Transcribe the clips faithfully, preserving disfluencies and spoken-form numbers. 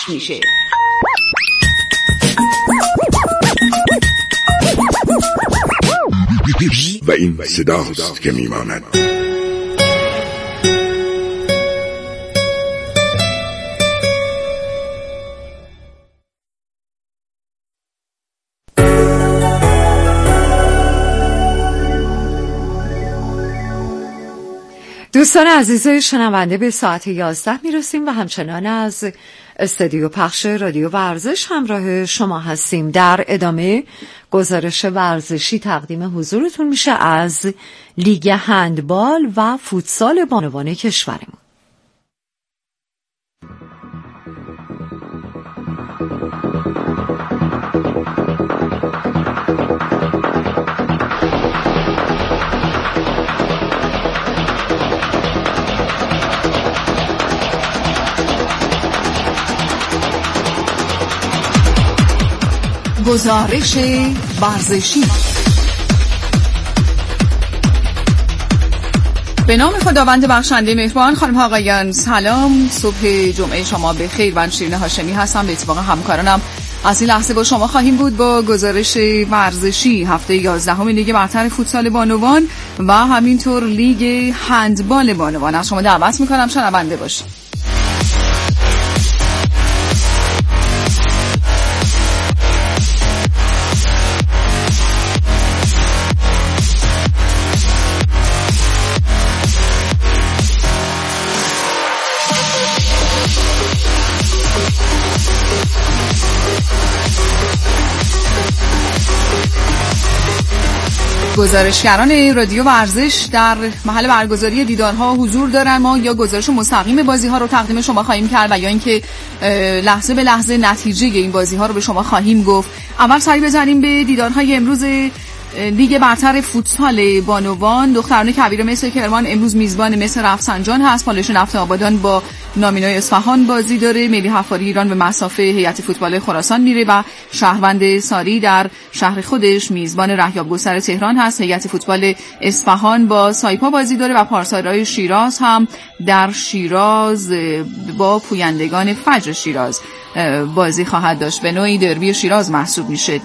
میشه. و این صداست که میماند. دوستان عزیز شنونده، به ساعت یازده میرسیم و همچنان از استودیو پخش رادیو ورزش همراه شما هستیم. در ادامه گزارش ورزشی تقدیم حضورتون میشه از لیگ هندبال و فوتسال بانوان کشورمون. گزارش ورزشی. به نام خداوند بخشنده مهربان. خانم ها آقایان سلام، صبح جمعه شما بخیر. من شیرین هاشمی هستم، به اتفاق همکارانم از این لحظه با شما خواهیم بود با گزارش ورزشی هفته یازدهم لیگ برتر فوتسال بانوان و همینطور لیگ هندبال بانوان. از شما دعوت میکنم شنونده باشید. گزارشگران رادیو ورزش در محل برگزاری دیدارها حضور دارن. ما یا گزارش مستقیم بازی‌ها رو تقدیم شما خواهیم کرد و یا اینکه لحظه به لحظه نتیجه این بازی‌ها رو به شما خواهیم گفت. اول سری بزنیم به دیدارهای امروز لیگ برتر فوتسال بانوان. دختران کبیر مس کرمان امروز میزبان مس رفسنجان هست. پالایش نفت آبادان با نامینای اصفهان بازی داره. ملی حفاری ایران به مسافه هیئت فوتبال خراسان میره و شهروند ساری در شهر خودش میزبان رهیاب گستر تهران هست. هیئت فوتبال اصفهان با سایپا بازی داره و پارسارای شیراز هم در شیراز با پویندگان فجر شیراز بازی خواهد داشت. به نوعی دربی شیراز محسوب میشه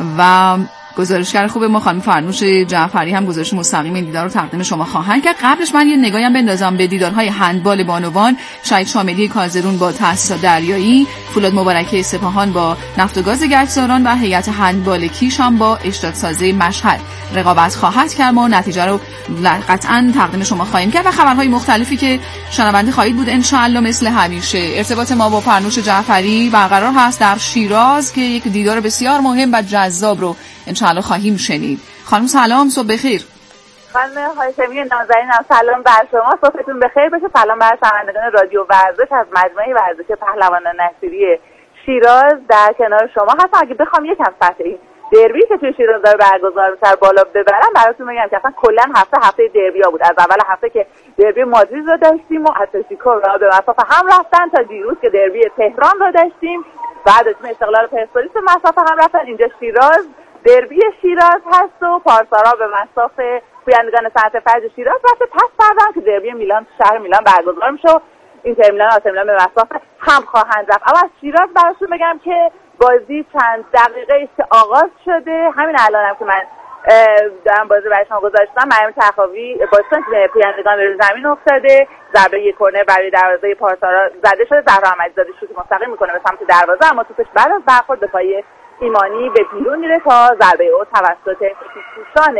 و گزارشگر خوب ما خانم فرنوش جعفری هم گزارش مستقیم این دیدار رو تقدیم شما خواهند کرد. قبلش من یه نگاهی هم بندازم به دیدارهای هندبال بانوان. شهید شاملی کازرون با تأسیسات دریایی، فولاد مبارکه سپاهان با نفت و گاز گچساران و هیئت هندبال کیش هم با اشتراکسازی مشهد رقابت خواهد کرد. ما نتیجه رو قطعاً تقدیم شما خواهیم کرد و خبرهای مختلفی که شنونده خواهید بود ان شاء الله. مثل همیشه ارتباط ما با فرنوش جعفری برقرار هست در شیراز که یک دیدار بسیار مهم و جذاب رو انشاءالله خواهیم شنید. خانم سلام، صبح بخیر. خانم هاشمی نازنینم سلام بر شما، صبحتون بخیر بشه. سلام بر شنوندگان رادیو ورزش از مجمع ورزش پهلوانان نصیری شیراز در کنار شما هستم. اگه بخوام یکم سطح این دربی که توی شیراز داره برگزار میشه بالا ببرم براتون میگم که اصلا کلا هفته هفته دربیا بود. از اول هفته که دربی مادرید رو داشتیم و اتلتیکو رو به مسافه هم رفتن تا دیروز که دربی تهران رو داشتیم، بعد از استقلال پرسپولیس به مسافه هم رفتن. اینجا شیراز دربی شیراز هست و پارسارا به مسافه پویندگان صنعت فجر شیراز رفته. پس فرداً که دربی میلان شهر میلان برگزار میشه و اینتر میلان و آسی میلان به مسافه هم خواهند رفت. اما از شیراز براتون بگم که بازی چند دقیقه است که آغاز شده. همین الانم هم که من دارم بازی برای شما گذاشتم، مریم تخاوی بازیکن پویندگان به زمین افتاده، ضربه یک کرنر برای دروازه پارسارا زده شده. زهرا احمدی‌زاده شوت مستقیم میکنه به سمت دروازه، اما توپش بعد از برخورد به پای ایمانی به بیرون میره تا ضربه او توسط پوشان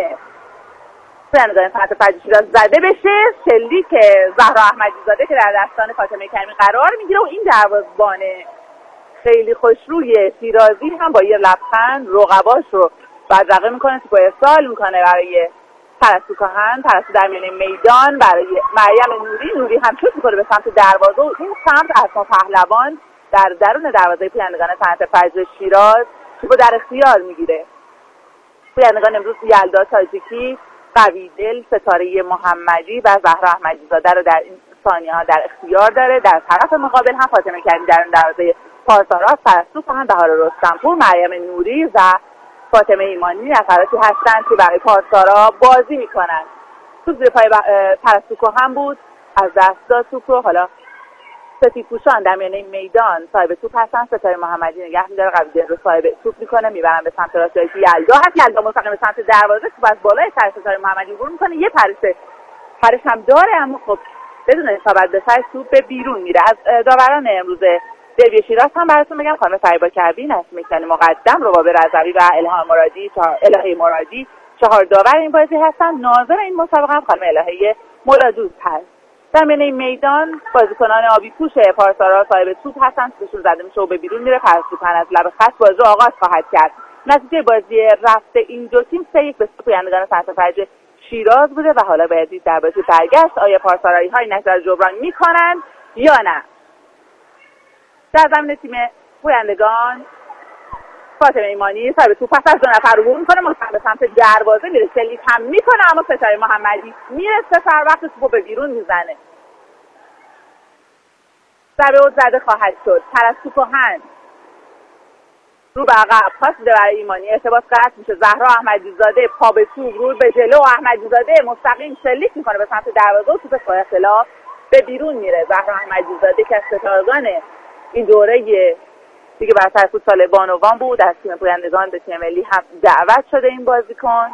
پویندگان صنعت فجر شیراز زده بشه. شلیک که زهرا احمدی‌زاده که در دستان فاطمه کریمی قرار میگیره و این دروازه‌بان خیلی خوشروی شیرازی هم با یه لبخند رقباش رو بدرقه میکنه، توپو ارسال میکنه برای پرستو کاهن. پرستو در میانه میدان برای مریم نوری. نوری هم شوت میکنه به سمت دروازه و این سمت اسما پهلوان در درون دروازه پویندگان صنعت فجر شیراز توپو در اختیار میگیره. پویندگان امروز یلدا تاجیکی، قویدل، ستاره محمدی و زهرا احمدی‌زاده رو در این ثانیه‌ها در اختیار داره. در طرف مقابل هم فاطمه کریمی در دروازه پارسارا، پرستو کاهن، بهار رستمپور، مریم نوری و فاطمه ایمانی نفراتی هستند که برای پارسارا بازی میکنن. توپ زیر پای پرستو کاهن بود، از دست داد توپ رو. حالا سفیدپوشان در میانه میدان صاحب توپ هستن. ستاره محمدی نگه می‌داره، قویدل رو صاحب توپ میکنه، میبرن به سمت راست جایی که یلدا هست. یلدا مستقیم به سمت دروازه، توپ از بالای سر ستاره محمدی عبور میکنه، یه پرش پرش هم داره، اما خب بدون اصابت به سر توپ به بیرون میره. از داوران امروز دربی شیراز هم براتون بگم خانم فریبا کربی، نسیم کنی مقدم، رباب رضوی و الهام مرادی، الهه مرادی چهار داور این بازی هستن. ناظر این مسابقه هم خانم الهه مولادوست هست. در میانه میدان بازیکنان آبی پوش پارسارا صاحب توپ هستن، توپشون زده میشه و به بیرون میره. پرستوپن از لب خط بازی رو آغاز خواهد کرد. نتیجه بازی رفته این دو تیم سه یک به سود پویندگان صنعت فرج شیراز بوده و حالا باید دید در بازی برگشت آیا پارسارایی های نتیجه جبران میکنن یا نه. در زمین تیم پویندگان فاطمه ایمانی صاحب توپ پس از دو نفر عبور میکنه، مستقیم به سمت دروازه میره، شلیک هم میکنه، اما ستاره محمدی میرسه سر وقت توپو به بیرون میزنه. ضربه اوت زده خواهد شد. پرستو کهن رو به عقب پاس میده برای ایمانی، ارتباط قطع میشه. زهرا احمدی زاده پا به توپ رو به جلو، احمدی زاده مستقیم شلیک میکنه به سمت دروازه و توپ با اختلاف به بیرون میره. زهرا احمدی زاده که از ستارگان این دوره دیگه برتر فوتسال بانوان بود، از تیم پویندگان به تیم ملی هم دعوت شده این بازیکن.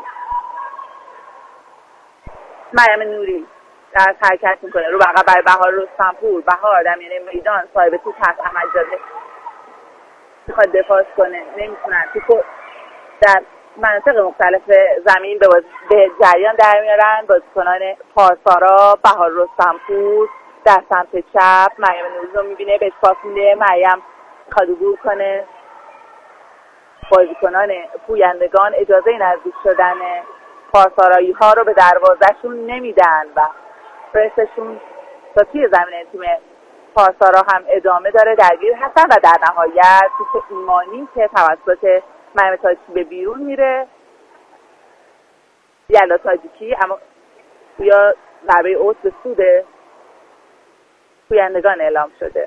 مریم نوری در حرکت میکنه رو به عقب برای بهار رستمپور. بهار در میانه میدان صاحب توپ هست، احمد زاده میخواد دفاع کنه، نمیتونن. توپو در مناطق مختلف زمین به, باز... به جریان در میارن بازیکنان پارسارا. بهار رستمپور در سمت چپ مریم نوری رو میبینه، بهش پاس میده، مریم میخواد عبور کنه. بازیکنان پویندگان اجازه نزدیک شدن پارسارایی ها رو به دروازهشون نمیدن و پرسشون تا توی زمین تیم پارسارا هم ادامه داره، درگیر هستن و در نهایت توپ ایمانی که توسط مریم تاجیکی به بیرون میره. یلا تاجیکی اما یا ضربه اوت به سود پویندگان اعلام شده.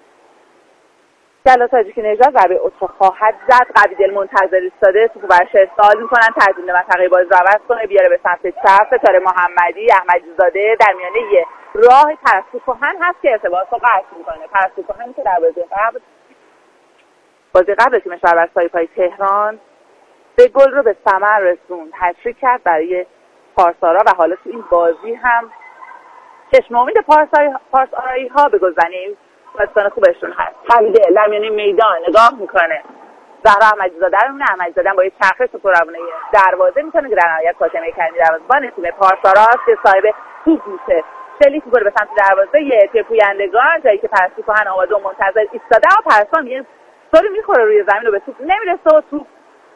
یلا تاجیکی نژاد ضربه اوت خواهد زد. قویدل منتظر ایستاده، توپو برش ارسال میکنن، ترجیح منطقه بازی رو عوض کنه، بیاره به سمت چپ. ستاره محمدی احمدی زاده در میانه راه پرستو کهن هست که ارتباط رو قطع میکنه. پرستو کهن که در بازی قبل بازی قبل تیم شهر سایپای تهران به گل رو به ثمر رسوند، هتریک کرد برای پارسارا و حالا تو این بازی هم چشم امید پارسارایی ها به گلزنی بازیکن خوبشون هست. قویدل در میانه میدان نگاه میکنه، زهرا احمدی زاده رو میبینه، احمدی زاده با یه چرخش توپ روونه دروازه میکنه که در نهایت فاطمه کریمی دروازه‌بان تیم پارسارا است که صاحب توپ میشه. شلیک میکنه به سمت دروازه یه تیم پویندگان، جایی که پرستو کهن آماده و منتظر ایستاده و پرستو میگه سری میخوره روی زمین و به توپ نمیرسه و توپ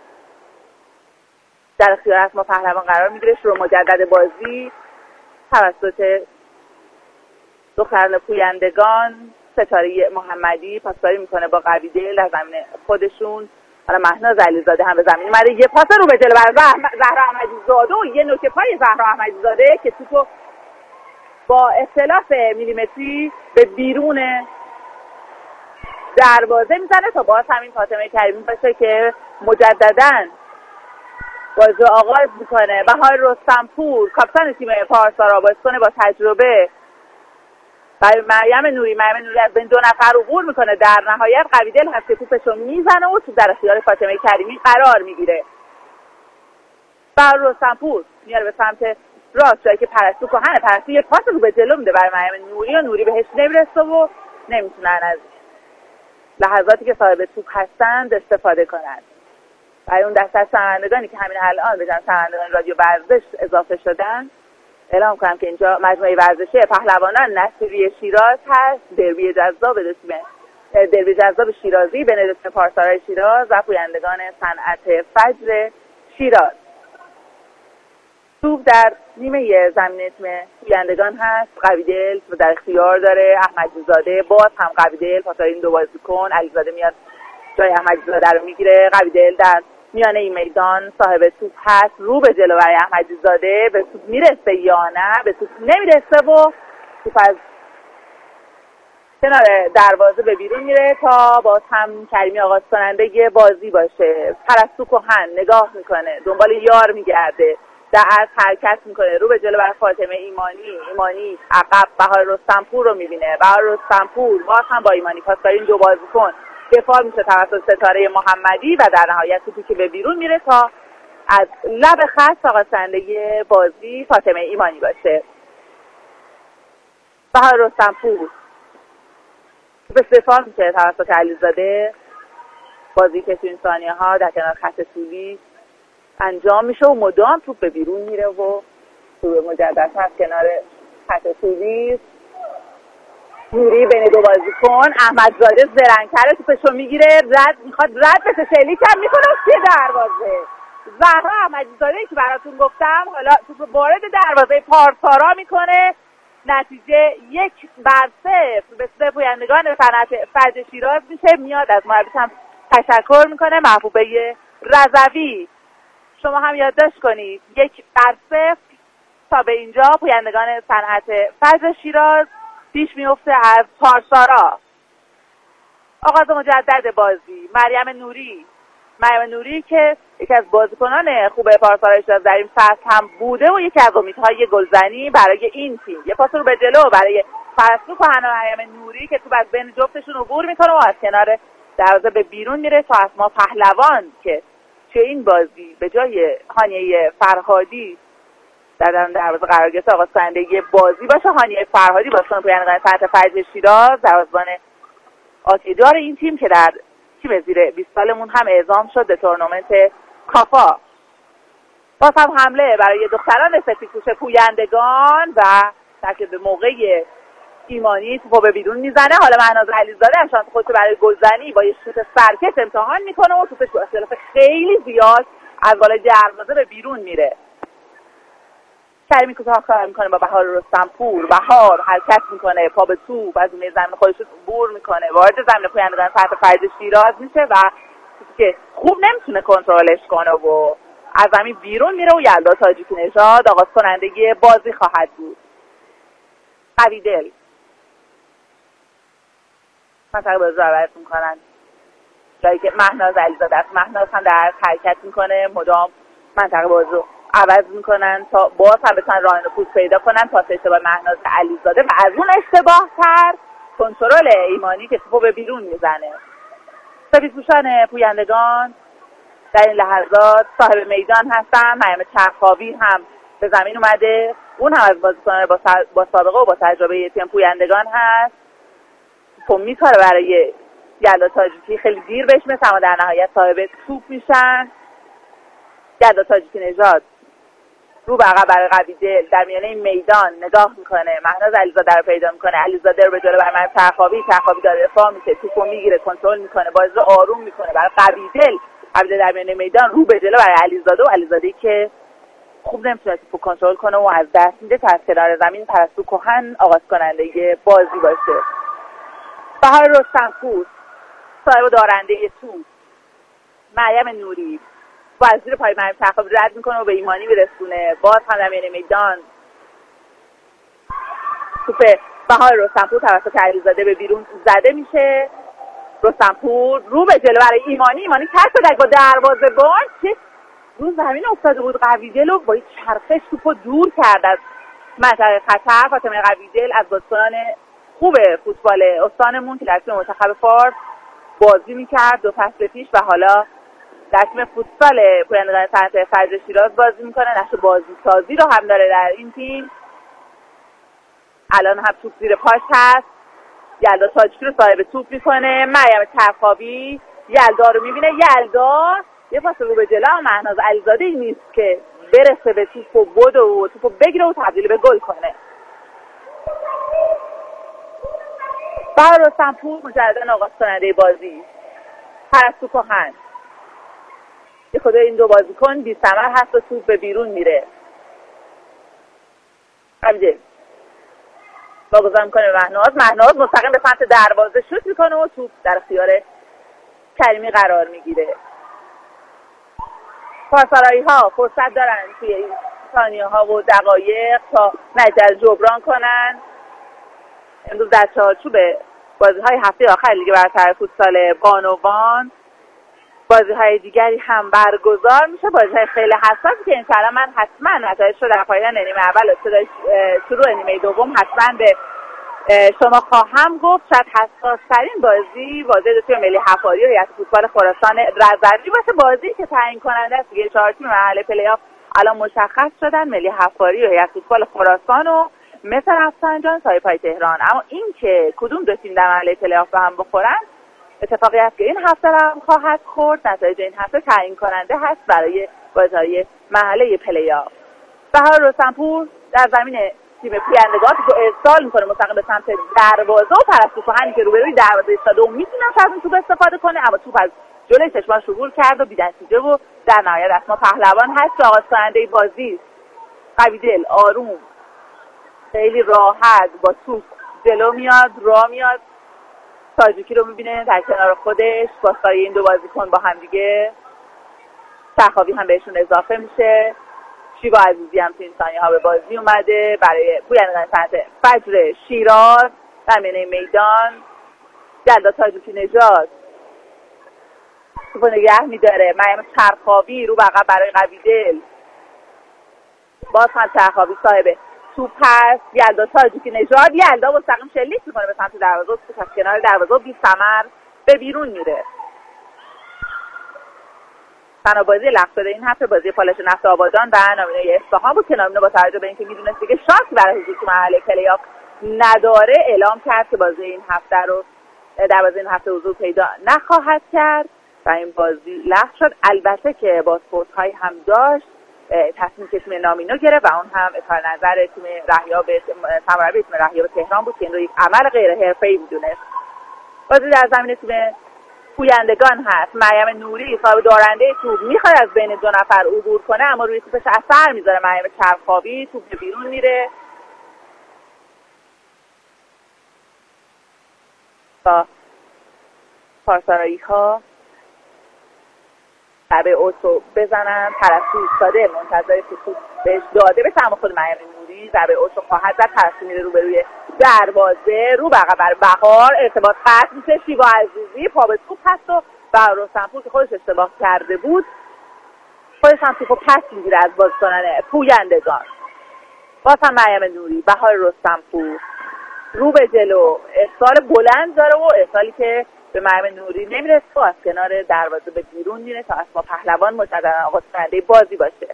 در اختیار اسما پهلوان قرار میگیره. شروع مجدد بازی توسط دختران پویندگان. ستاره محمدی پاسکاری میکنه با قویدل در زمین خودشون. حالا مهناز علیزاده هم به زمین اومده، یه پاس رو به جلو برای زهرا احمدی زاده و یه نوک پای زهرا احمدی زاده که توپو با اختلاف میلیمتری به بیرون دروازه میزنه تا باز همین فاطمه کریمی باشه که مجدداً بازی آغاز میکنه. بهار رستمپور کاپیتان تیم پارسارا بازیکن با تجربه برای مریم نوری. مریم نوری از بین دو نفر عبور میکنه، در نهایت قویدل هست که توپشو میزنه و توپ در اختیار فاطمه کریمی قرار میگیره. بهار رستمپور میاره به سمت راست جایی که پرستو کهن، پرستو یه پاس رو به جلو میده برای مریم نوری و نوری بهش نمیرسه و نمیتونن از لحظاتی که صاحب توپ هستند استفاده کنند. برای اون دسته از شنوندگانی که همین الان به جمع شنوندگان رادیو ورزش اضافه شدن اعلام کنم که اینجا مجموعه ورزشی پهلوانان نصیری شیراز هست. دربی جذاب دربی جذاب شیرازی بین دو تیم پارسارای شیراز و پویندگان صنعت فجر شیراز. توپ در نیمه زمین تیم پویندگان هست. قویدل در اختیار داره، احمدی زاده باز هم قویدل پاسای این دو بازیکن. علیزاده میاد جای احمدی زاده رو میگیره. قویدل در میانه این میدان صاحب توپ هست، رو به جلو برای احمدی زاده، به توپ میرسه یا نه؟ به توپ نمیرسه و توپ از کنار دروازه به بیرون میره تا باز هم کریمی آغاز کننده بازی باشه. پرستو کهن نگاه میکنه، دنبال یار میگرده، در عرض حرکت میکنه رو به جلو بر فاطمه ایمانی. ایمانی عقب بهار رستمپور رو میبینه. بهار رستمپور باز هم با ایمانی پاسکاری این دو بازیکن دفاع میشه توسط ستاره محمدی و در نهایت توپی که به بیرون میره تا از لب خط آغازنده بازی فاطمه ایمانی باشه. بهار رستمپور به دفاع میشه توسط علیزاده. بازی که تو این ثانیه ها در کنار خط طولی انجام میشه و مدام توپ به بیرون میره و توپ مجدد از کنار خط طولی. نوری بین دو بازیکن، احمدزاده زرنگ‌تره توپشو میگیره، رد میخواد رد بشه، شلیک هم میکنه توی دروازه. زهرا احمدزاده که براتون گفتم حالا توپ وارد دروازه پارسارا میکنه. نتیجه یک بر صفر به سود پویندگان صنعت فجر شیراز میشه. میاد از مربیش هم تشکر میکنه، محبوبه رضوی. شما هم یادداشت کنید یک بر صفر تا به اینجا پویندگان صنعت فجر شیراز پیش میفته از پارسارا. آغاز مجدد بازی مریم نوری مریم نوری که یکی از بازیکنان خوب پارسارا شیراز در این فصل هم بوده و یکی از امیدهای گلزنی برای این تیم. یه پاس رو به جلو برای پرستو کهن و مریم نوری که تو از بین جفتشون عبور میکنه و از کنار دروازه به بیرون میره تا اسما پهلوان که توی این بازی به جای هانیه فرهادی در دروازه قرار گرفته آغاز کننده بازی باشه. هانیه فرهادی بازیکن پویندگان صنعت فجر شیراز، دروازه‌بان آتیجار این تیم که در تیم زیر بیست سالمون هم اعزام شد به تورنمنت کافا. باز هم حمله برای دختران سفیدپوش پویندگان و تاکید به موقع ایمانی توپو به بیرون میزنه. حالا مهناز علیزاده هم شانس خودش برای گلزنی با یه شوت سرکش امتحان میکنه و توپش با اختلاف خیلی زیاد از بالای دروازه به بیرون میره. کریمی کوتاه کار میکنه با بهار رستمپور. بهار حرکت میکنه، پا به توپ از اون زمین خودش رو عبور میکنه، وارد زمین پویندگان صنعت فجر شیراز میشه و که خوب نمیتونه کنترلش کنه و از زمین بیرون میره و یلدا تاجیکی نژاد آغاز کننده بازی خواهد بود. قوی دل منطقه بازی رو عوض میکنن، جایی که مهناز علیزاده است. مهناز هم در حرکت میکنه، مدام منطقه بازی رو عوض میکنن تا باز هم بتونن راه نفوذ پیدا کنن. پاس اشتباه مهناز علیزاده و از اون اشتباه تر کنترل ایمانی که توپو به بیرون میزنه. سفیدپوشان پویندگان در این لحظات صاحب میدان هستن. مریم چرخاوی هم به زمین اومده، اون هم از بازیکنان با, با سابقه و با تجربه تیم پویندگان هست. توپ میکاره برای یلدا تاجیکی، خیلی دیر بهش میرسه اما در نهایت صاحب توپ میشن. یلدا تاجیکی نژاد رو به عقب برای قوی دل در میانه میدان نگاه میکنه، مهناز علیزاده رو پیدا میکنه، علیزاده رو به جلو برای مریم چرخاوی. چرخاوی داره دفاع میشه، توپو میگیره، کنترل میکنه، بازی رو آروم میکنه برای قوی دل. قوی دل در میانه میدان رو به جلو برای علیزاده و علیزاده که خوب نمیتونه توپو کنترل کنه و از دست میده تا از کنار زمین پرستو کهن آغاز کننده بازی باشه. بهار رستمپور صاحب دارنده توپ. مریم نوری با از زیر پای مریم چرخاوی رد میکنه و به ایمانی میرسونه. باز هم در میانه میدان توپ بهار رستمپور توسط علیزاده به بیرون زده میشه. رستمپور رو به جلو برای ایمانی. ایمانی کش شد با دروازه‌بان که رو زمین افتاده بود. قویدل رو با چرخش توپو دور کرد از منطقه خطر. فاطمه قویدل از بازیکنان خوب فوتبال استانمون که در تیم منتخب فارس بازی میکرد دو فصل پیش و حالا در تیم فوتبال پویندگان صنعت فجر شیراز بازی میکنه. نقش بازی سازی رو هم داره در این تیم. الان هم توپ زیر پاش هست. یلدا تاجیکی رو صاحب توپ میکنه. مریم چرخاوی یلدا رو میبینه. یلدا یه پاس رو به جلو، مهناز علیزاده ای نیست که برسه به توپ و بود و توپ بگیره و تبدیل به گل کنه. بهار رستمپور مجددا آغاز کننده بازی. پرستو کهن یه خدای این دو بازیکن بی ثمر هست و توپ به بیرون میره. قبیده واگذار میکنه به مهناز. مهناز مستقیم به سمت دروازه شوت میکنه و توپ در اختیار کریمی قرار میگیره. پاسارایی ها فرصت دارن توی این ثانیه ها و دقایق تا نتیجه جبران کنن. امروز در چارچوب بازی های هفته آخر لیگ برتر فوتسال بانوان بازی‌های دیگری هم برگزار میشه، بازی‌های خیلی حساسی که انشاءالله من حتما نتایج رو در پایان نیمه اول و شروع نیمه دوم حتما به شما خواهم گفت. شاید حساس‌ترین بازی بازی دو تیم ملی حفاری و هیئت فوتبال خراسان رضوی باشه، بازی که تعیین کننده است دیگه. چهار تیم مرحله پلی‌آف الان مشخص شدن، ملی حفاری و هیئت فوتبال خراسان و مثل رفسنجان سایپای تهران. اما این که کدوم دو تیم در مرحله پلی‌آف به هم بخورن اتفاقی است که این هفته هم خواهد خورد. نتایج این هفته تعیین کننده هست برای بازی‌های مرحله پلی‌آف. بهار رستمپور در زمین تیم پویندگان رو ارسال میکنه مستقیم به سمت دروازه و پرستوفهانی که روبروی دروازه ایستاده و میتونن از اون توپ استفاده کنه، اما توپ از جلوی چشماش عبور کرد و بی‌نتیجه و در نهایت اسما پهلوان هست. آغاز کننده بازی قویدل آروم خیلی راحت با توپ جلو میاد، راه میاد، تاجیکی رو میبینه در کنار خودش با سایه این دو بازیکن با هم دیگه. سرخابی هم بهشون اضافه میشه. شیوا عزیزی هم تو این ثانیه ها به بازی اومده برای پویندگان سمت فجر شیراز در میانه میدان. جلدا تاجیکی نژاد توپو نگه میداره. مریم چرخابی رو بقیه برای قویدل، باز هم چرخابی صاحب توپ هست. یلدا تاجیکی نژاد، یلدا مستقیم شلیک میکنه به سمت دروازه، توپ از کنار دروازه بی ثمر به بیرون میره. تنها بازی لغو شده این هفته بازی پالش نفت آبادان و نامینه اصفهان بود که نامینه با توجه به اینکه میدونست دیگه شانسی برای حضور تو مرحله پلی‌آف نداره اعلام کرد که بازی این هفته رو در بازی این هفته حضور پیدا نخواهد کرد و این بازی لغو شد. البته که بازپرس‌هایی هم داشت، تصمیم که تیم نامینو گرفت و اون هم اظهار نظر تیم رهیاب سرمربی تیم رهیاب تهران بود که این رو یک عمل غیر حرفه‌ای میدونست. بازی در زمین تیم پویندگان هست. مریم نوری صاحب دارنده توپ میخواد از بین دو نفر عبور کنه، اما روی توپش اثر میذاره مریم چرخابی، توپ به بیرون میره. با پارسارایی ها ضربه اوتو بزنن، پرستو ایستاده منتظر توپ بهش داده بشه، اما خود مریم نوری ضربه اوتو خواهد زد. پرستو میره رو به روی دروازه، رو بقیه بر بهار ارتباط قطع میشه. شیوا عزیزی پا به توپ هست و بهار رستمپور که خودش اشتباه کرده بود خودش هم توپو پس میگیره از بازیکنان پویندگان. باز هم مریم نوری، بهار رستمپور رو به جلو، ارسال بلند داره و ارسالی که به مریم نوری نمیرسه و از کنار دروازه به بیرون میره تا اسما پهلوان مجددا آغاز کننده بازی باشه.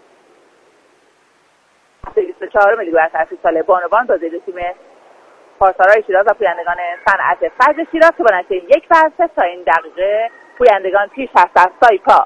بیست و چهارم لیگ برتر سال بانوان بازی دو تیم پارسارای شیراز و پویندگان صنعت فجر شیراز که با نتیجه یک بر صفر تا این دقیقه پویندگان پیش هست از سایپا.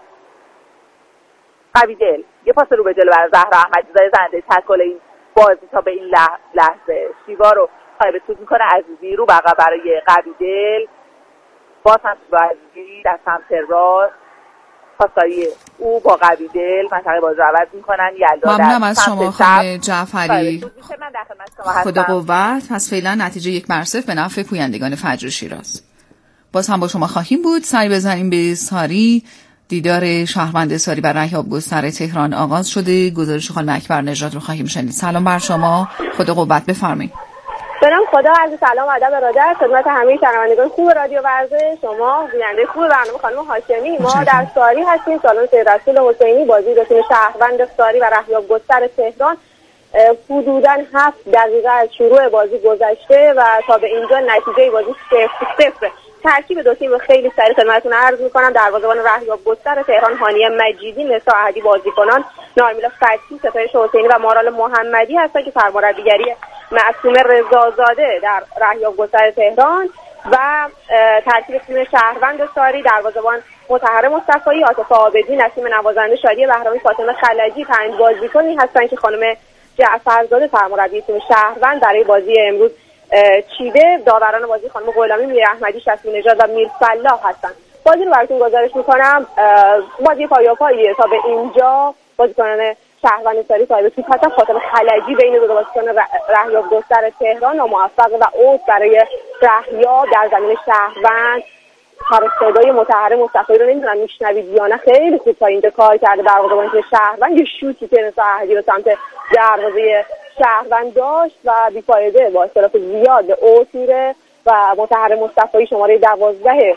قویدل یه پاس رو به جلو برای زهرا احمدی‌زاده زنده تکل این بازی تا به این لحظه. شیوا رو صاحب توپ میکنه، عزیزی رو بقیه برای قویدل، باز هم شیوا عزیزی در سمت راست، پاسایی او با قویدل منطقه بازی رو عوض میکنن. یلدا ممنونم از شما خانم جعفری، خدا خدا قوت. پس فعلا نتیجه یک بر صفر به نفع پویندگان فجر شیراز. باز هم با شما خواهیم بود. سری بزنیم به ساری. دیدار شهروند ساری بر رهیاب گستر تهران آغاز شده. گزارش خانم اکبر نژاد رو خواهیم شنید. سلام بر شما، خدا قوت، بفرمایید. سلام، خدا عرض سلام و ادب ارادت خدمت همه شنوندگان خوب رادیو ورزش، شما گوینده خوب برنامه خانم هاشمی. ما در ساری هستیم، سالن سید رسول حسینی. بازی دو تیم شهروند ساری و رهیاب گستر تهران حدوداً هفت دقیقه از شروع بازی گذشته و تا به اینجا نتیجه بازی صفر صفر. ترکیب دو تیم خیلی سریع خدمتتون عرض می‌کنم. دروازه‌بان رهیاب گستر تهران هانیه مجیدی، نسا احدی بازیکنان نارمیلا فتحی، ستایش حسینی و مارال محمدی هستند که سرمربیگری معصومه رضازاده در رهیاب گستر تهران و ترکیب تیم شهروند ساری دروازه‌بان مطهر مصطفی، عاطف عابدی، نسیم نوازنده، شادی بهرامی، فاطمه خلجی پنج بازیکنی هستند که خانم جعفرزاده سرمربی تیم شهروند برای بازی امروز چیده. داوران بازی خانم غلامی، میر احمدی، شصمی نژاد و میر فلاح هستند. بازی رو براتون گزارش میکنم. بازی پایاپاییه تا به اینجا. بازیکنان شهروند ساری صاحب توپ هستن. فاطمه خلجی بین دو بازیکن رهیاب گستر تهران ناموفق و اوت برای رهیاب در زمین شهروند. هر صدای مطهر مصطفی رو نمیدونم میشنوید یا نه، خیلی خوب تا اینجا کار کرده در واقع با شهروند. یه شوتی که نسا احدی رو سمت دروازه شهروند داشت و بی‌فایده با اختلاف زیاد به اوت میره و مطهر مصطفی شماره دوازده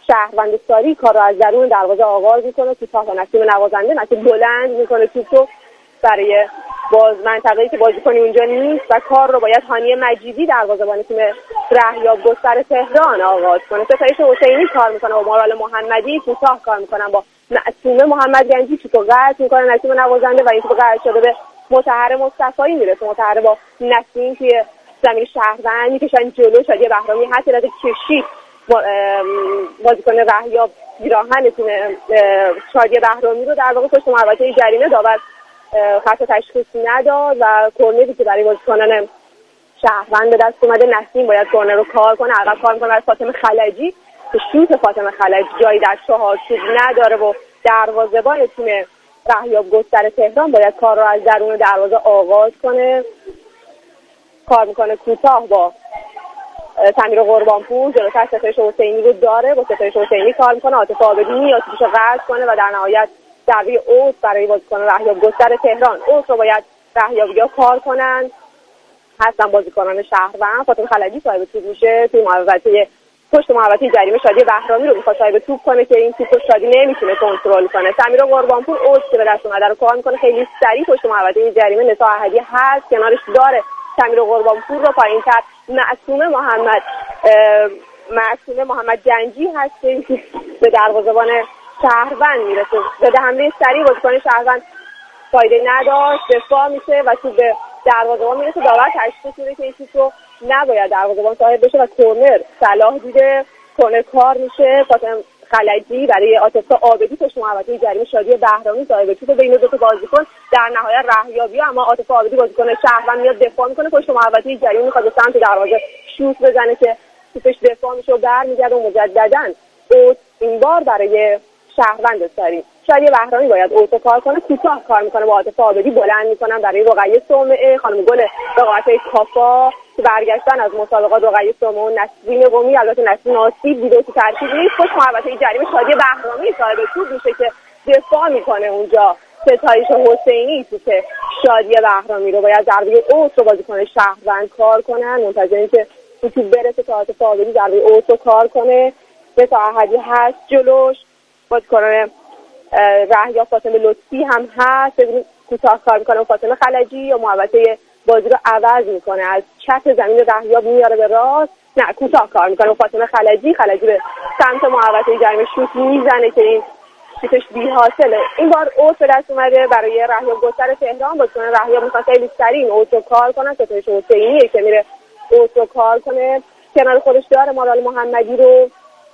شهروند ساری کار رو از درون دروازه آغاز میکنه، کوتاه و نسیم نوازنده نسیم بلند میکنه توپو برای باز منطقه‌ای که بازیکنی اونجا نیست و کار رو باید هانی مجیدی دروازه‌بان تیم رهیاب گستر تهران آغاز کنه. ستایش حسینی کار میکنه با مارال محمدی، کوتاه کار میکنن با معصومه محمد گنجی، توپو قطع میکنه نسیم نوازنده و این توپ قطع شده به مطهر مصطفی میرسه. مطهر با نسیم توی زمین شهروند میکشن جلو، شادی بهرامی هست علت کشید بازیکن رهیاب گیراهن تیم شادی بهرامی رو در واقع پشت محوطه جریمه داور خط تشخیص نداد و کرنری که برای بازیکنان شهروند به دست اومده. نسیم باید کرنر رو کار کنه، عقب کار میکنه برای فاطمه خلجی که شوت فاطمه خلجی جایی در چهارچوب نداره و دروازه‌بان تیم رهیاب گستر تهران باید کار رو از درون دروازه آغاز کنه. کار میکنه کوتاه با سمیر قربانپور، جلوتر ستایش حسینی رو داره، با ستایش حسینی کار میکنه. عاطف عابدی میاد توپو قطع کنه و در نهایت ضربه اوت برای بازیکن رهیاب گستر تهران. اوت رو باید رهیابی‌ها کار کنن، هستن بازیکنان شهروند. فاطمه خلجی صاحب توپ میشه توی محوطه پشت محوطه جریمه، شادی بهرامی رو میخواد صاحب توپ کنه که این توپ رو شادی نمیتونه کنترل کنه. سمیر قربانپور اوت که به دست اومده رو کار میکنه، خیلی سریع پشت محوطه جریمه. نسا احدی هست کنارش داره سمیر قربانپور رو پایین‌تر. معصومه محمد معصومه محمد گنجی هست که این توپ به دروازه‌بان شهروند میرسه. به حمله سریع بازیکن شهروند فایده نداشت، دفاع میشه و توپ به دروازه‌بان میرسه. داور تشخیص میده که این توپ رو نباید دروازه‌بان صاحب بشه و کرنر صلاح دیده. کرنر کار میشه. فاطمه خلجی برای عاطف عابدی پشت محوطه جریمه، شادی بهرامی صاحب توپ بین دو تا بازیکن در نهایت رهیابی، اما عاطف عابدی بازیکن شهروند میاد دفاع میکنه پشت محوطه جریمه، میخواد به سمت دروازه شوت بزنه که توپش دفاع میشه و برمیگرده و مجددا اوت این بار برای شهروند ساری. شادی بهرامی باید اوتو کار کنه، کوتاه کار میکنه با عاطف عابدی، بلند میکنن برای رقیه صومعه، خانم گل رقابت‌های کافا که برگشتن از مسابقات رقیه صومعه و نسرین قمی. البته نسرین آسیب دیده تو ترکیب نیست. پشت محوطه جریمه شادی بهرامی صاحب توپ میشه که دفاع میکنه اونجا. ستایش حسینی تو که شادی بهرامی رو باید ضربه اوت رو بازیکن شهروند کار کنن، منتظریم که توپ برسه تا عاطف عابدی ضربه اوت رو کار کنه. به تا احدی هست جلوش، بازیکنان رهیاب فاطمه لطفی هم هست، کوتاه کار میکنه. فاطمه خلجی و محوطه بازی رو عوض میکنه، از چپ زمین رهیاب میاره به راست، نه کوتاه کار میکنه. فاطمه خلجی خلجی به سمت محوطه جریمه شوت میزنه که این شوتش بی حاصله. این بار اوت به دست اومده برای رهیاب گستر تهران. بازیکن رهیاب میخواد خیلی سریع اوت رو کار کنه. ستایش حسینیه که میره اوت رو کار کنه، کنار خودش داره مارال محمدی رو.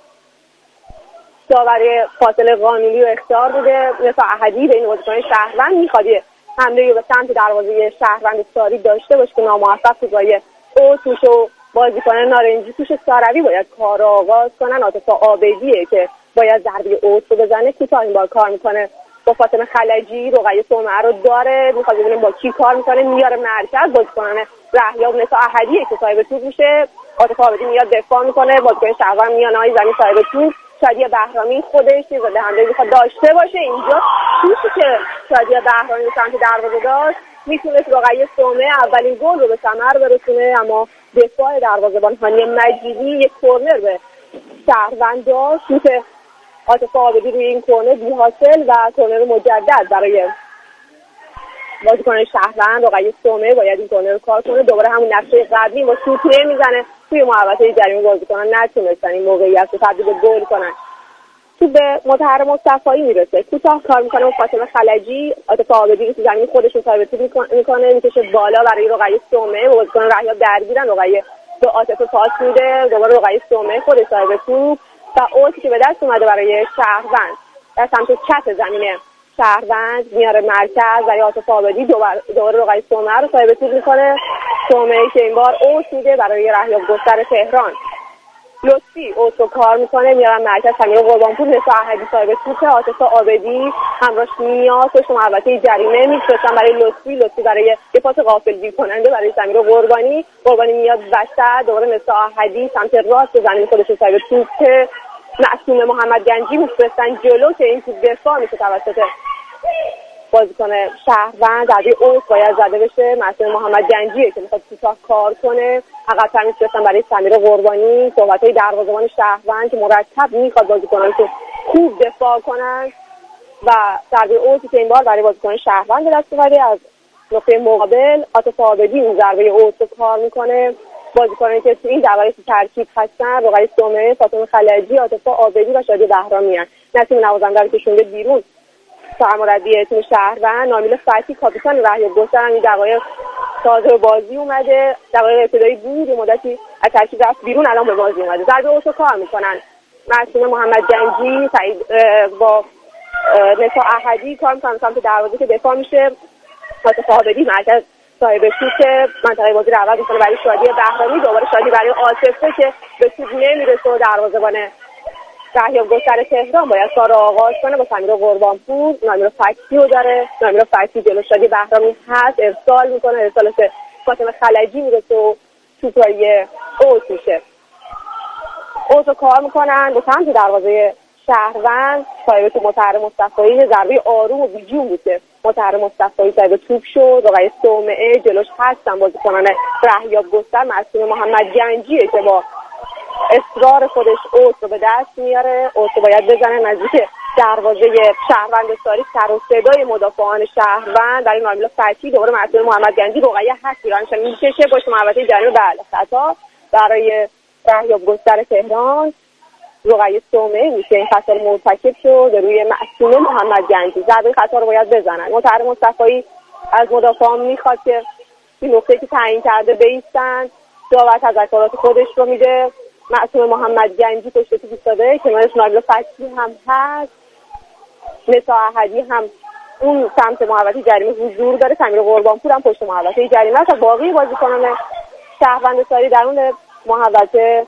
داوری فاصله قانونی رو اختیار بوده. نسا احدی به این بازیکن شهروند میخواد حمله به سمت دروازه شهروند ساری داشته باشه که ناموفق بود. باید او توش و بازیکن نارنجی توش ساروی باید کار آغاز کنن. عاطف عابدیه که باید ضربه اوت رو بزنه، کوتاه این بار کار میکنه با فاطمه خلجی. رقیه صومعه رو داره، میخواد ببینیم با کی کار میکنه. میاره مرکز بازیکنان رهیاب. نسا احدیه که صاحب توپ میشه. عاطف عابدی میاد دفاع میکنه، بازیکن شهروند میاد نای زمین صاحب توپ. شادی بهرامی خودش چیز ده حمله میخواد داشته باشه. اینجا توپی که شادی بهرامی به سمت دروازه داشت میتونست رقیه صومعه اولین گل رو به ثمر برسونه، اما دفاع دروازه‌بان هانی مجیدی یک کرنر به شهروند داشت. توپ عاطف عابدی روی این کرنر بی حاصل و کرنر مجدد برای بازیکن شهروند. رقیه صومعه باید این کرنر رو کار کنه، دوباره همون نقشه قبلی با شوت نمیزنه توی محوطه جریمه. بازیکنان نتونستن این موقعیت رو تبدیل به گل کنن. تو به مطهر مصطفی میرسه، کوتاه کار میکنه با فاطمه خلجی. عاطف عابدی رو تو زمین خودش رو ثابت میکنه، میکشه بالا برای رقیه صومعه. بازیکن رهیاب درگیرن، رقیه به عاطف پاس میده، دوباره رقیه صومعه خودش صاحب توپ و اوتی که به دست اومده برای شهروند در سمت چپ زمین شهروند میاره مرکز برای عاطف عابدی. دوباره دوباره رقیه صومعه رو صاحب توپ میکنه. صومعه که این بار اوت میده برای رهیاب گستر تهران. لطفی اوتو کار میکنه، میارن مرکز سمیر قربانپور. نسا احدی صاحب توپ، عاطف عابدی همراهش میاد پشت محوطه جریمه میفرستن برای لطفی. لطفی برای یه پاس غافلگیر کننده برای سمیر قربانی. قربانی میاد وسط، دوباره نسا احدی سمت راست زمین خودش صاحب توپ. معصومه محمد گنجی میفرستن جلو که این توپ دفاع میشه توسط بازیکن شهروند ضربه اوت باید زده بشه. معصوم محمد گنجیه که میخواد کوتاه کار کنه. عقب تمیز شدن برای سمیر قربانی. صحبت‌های دروازه‌بان شهروند که مرتب میخواد بازیکنان که خوب دفاع کنن و ضربه اوتی که این بار برای بازیکن شهروند دست اومده. از نقطه مقابل عاطف عابدی اون ضربه اوت رو کار میکنه. بازیکنانی که تو این دقایق ترکیب هستن رقیه سومه، فاطمه خلجی، عاطف عابدی و شادی بهرامی هستن. نسیم نوازنده رو کشونده بیرون. سرمربی تیم شهروند نامیل فتحی کاپیتان رهیاب گستر این دقایق تازه بازی اومده. دقایق ابتدایی بود، یه مدتی از ترکیب رفت بیرون، الان به بازی اومده. ضربه اوت رو کار میکنن. معصوم محمد گنجی با نسا احدی کار میکنن سمت دروازه که دفاع میشه. عاطف عابدی مرکز صاحب شوت منطقه بازی رو عوض میکنه برای شادی بهرامی. دوباره شادی برای عاطفه که به توپ نمیرسه و دروازه‌بان رهیاب گستر تهران باید کار رو آغاز کنه با سمیر قربانپور. نامیرا فتحی رو داره. نامیرا فتحی جلو شادی بهرامی هست، ارسال میکنه. ارسال به فاطمه خلجی میرسه و توپ روی اوت میشه. اوت رو کار میکنن به سمت دروازه شهروند. صاحب توپ مطهر مصطفی ضربه آروم و بیجون بود که مطهر مصطفی صاحب توپ شد. رقیه صومعه جلوش هستن بازیکنان رهیاب گستر. معصوم محمد گنجیه که با اصرار خودش اوت رو به دست میاره. اوت رو باید بزنه نزدیک دروازه شهروند ساری. سر و صدای مدافعان شهروند برای نامیل فتحی. دوباره معصوم محمد گنجی رقیه هست ایرانش میکشه باشه محوطه جریمه. بله خطا برای رهیاب گستر تهران. رقیه سومه میشه این خطا مرتکب شد روی معصوم محمد گنجی. ضربه خطا رو باید بزنن. مطهر مصطفی از مدافعان میخواد که این نقطه‌ای که تعیین کرده بایستن. داور تذکرات خودش رو میده. معصوم محمد گنجی پشت توپ ایستاده، کنارش نامیل فتحی هم هست. نسا احدی هم اون سمت محوطه جریمه حضور داره. سمیر قربانپور هم پشت محوطه جریمه است. باقی بازیکنان شهروند ساری درون محوطه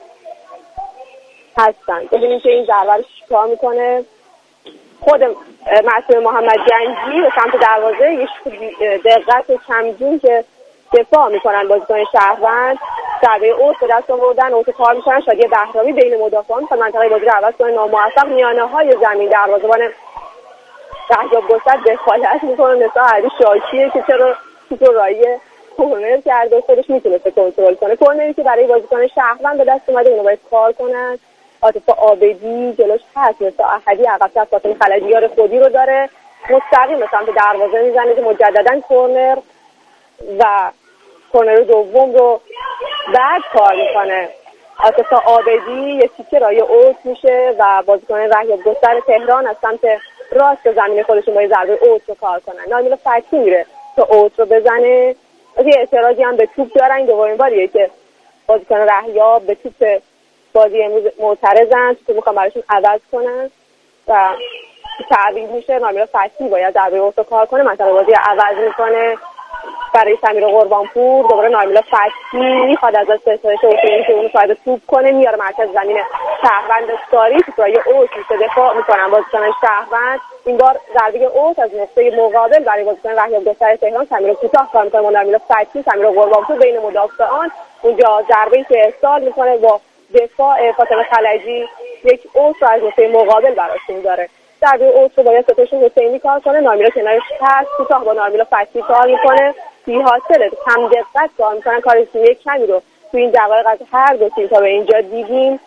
هستن. ببینیم که این ضربه رو چیکار میکنه. خود معصوم محمد گنجی به سمت دروازه یه دقت کمجون که دفاع میکنن بازیکن شهروند. ضربه اوت به دست آوردن. اوت کار میکنن. شادی بهرامی بین مدافعان تا منطقه بازی رو عوض کنه. ناموفق میانه های زمین دروازه‌بان رهیاب گستر دخالت میکنه. نسا علی شاکیه که چرا توپ رو رایه کورنر کرده و خودش میتونسته کنترل کنه. کورنری که برای بازیکن شهروند به دست اومده اونو باید کار کنن. عاطف عابدی جلوش هست. نسا احدی عقب فاطمه خلجی یار خودی رو داره. مستقیم به سمت دروازه میزنه که مجددا کورنر و کورنر دوم رو بعد کار میکنه. عاطف عابدی یه تیکه رای اوت میشه و بازیکن رهیاب گستر تهران از سمت راست زمین خودشون با ضربه اوت رو کار کنن. نامیل فتحی میره تا اوت رو بزنه. یه اعتراضی هم به توپ دارن. این دومین باریه که بازیکن رهیاب به توپ بازی امروز معترضن. توپ میخوان براشون عوض کنن و تعویض میشه. نامیل فتحی باید ضربه اوت رو کار کنه. منطقه بازی عوض میکنه برای سمیر قربانپور. دوباره نامیل فتحی میخواد از ستایش حسینی که اونو صاحب توپ کنه. میاره مرکز زمین شهروند ساری. توپ رای اوت میشه. دفاع میکنن بازیکن شهروند. این بار ضربه اوت از نقطه مقابل برای بازیکن رهیاب گستر تهران. سمیر کوتاه کار میکنه. نامیل فتحی سمیر قربانپور بین مدافعان. اونجا ضربه‌ای که ارسال میکنه با دفاع فاطمه خلجی یک اوت از نقطه مقابل براشون داره. ضربه اوت رو باید ستایش حسینی کار کنه. نامیل کنارش هست. کوتاه با نامیل فتحی کار میکنه. بی حاصله. کم دقت کار میکنن. کارش یک کمی رو تو این دقایق از هر دو تیم تا به اینجا دیدیم.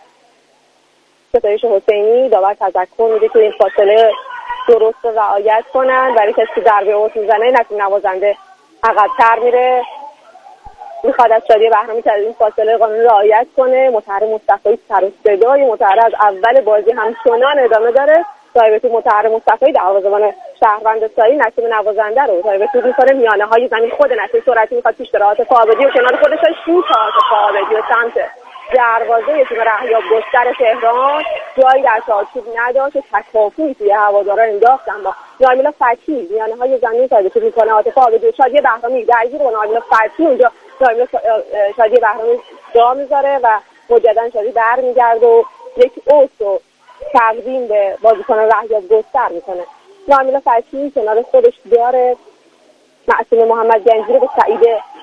ستایش حسینی داور تذکر میده که این فاصله درست رو رعایت کنن. برای کسی که ضربه اوت میزنه نسیم نوازنده عقب‌تر میره. میخواد از شادی بهرامی که این فاصله قانون رعایت کنه. مطهر مصطفی سر و صدای مطهر از اول بازی همچنان ادامه داره. صاحب توپ مطهر مصطفی دروازه‌بان شهروند ساری نسیم نوازنده رو صاحب توپ می‌کنه. میانه های زمین خود نسیم سرعتی میخواد پیش بره. عاطف عابدی و کنار خودش شوت عاطف عابدی و سمت دروازه تیم رهیاب گستر تهران جایی در چارچوب نداشت. تکافویی توی هواداران انداختن با نامیل فتحی. میانه های زمین صاحب توپ می‌کنه. عاطف عابدی و شادی بهرامی درگیر با نامیل فتحی. اونجا نامیل شادی بهرامی جا میذاره و مجددا شادی برمیگرده و یک اوت رو تقدیم به بازیکن رهیاب گستر میکنه. نامیل فتحی کنار خودش داره. معصوم محمد گنجی رو به سعید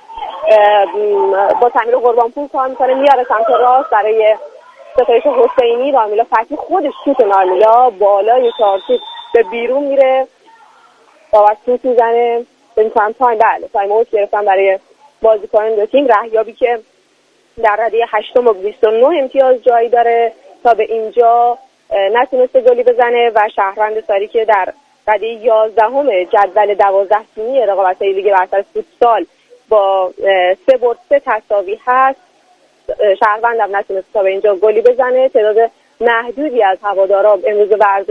با سمیر قربانپور کار میکنه. میاره سمت راست برای ستایش حسینی. نامیل فتحی خودش توپ نامیلا بالای چارچوب به بیرون میره. بابت سوت میزنه. فکر کنم تایم بله تایم اوت گرفتن برای بازیکنان دو تیم. رهیابی که در رده هشتم و بیست و نه امتیاز جایی داره تا به اینجا نتونسته گلی بزنه و شهروند ساری که در رده یازدهم جدول دوازده تیمی رقابت‌های لیگ برتر فوتسال با سه برد سه تساوی هست، شهروند هم نتونسته تا به اینجا گلی بزنه. تعداد محدودی از هواداران امروز ورزش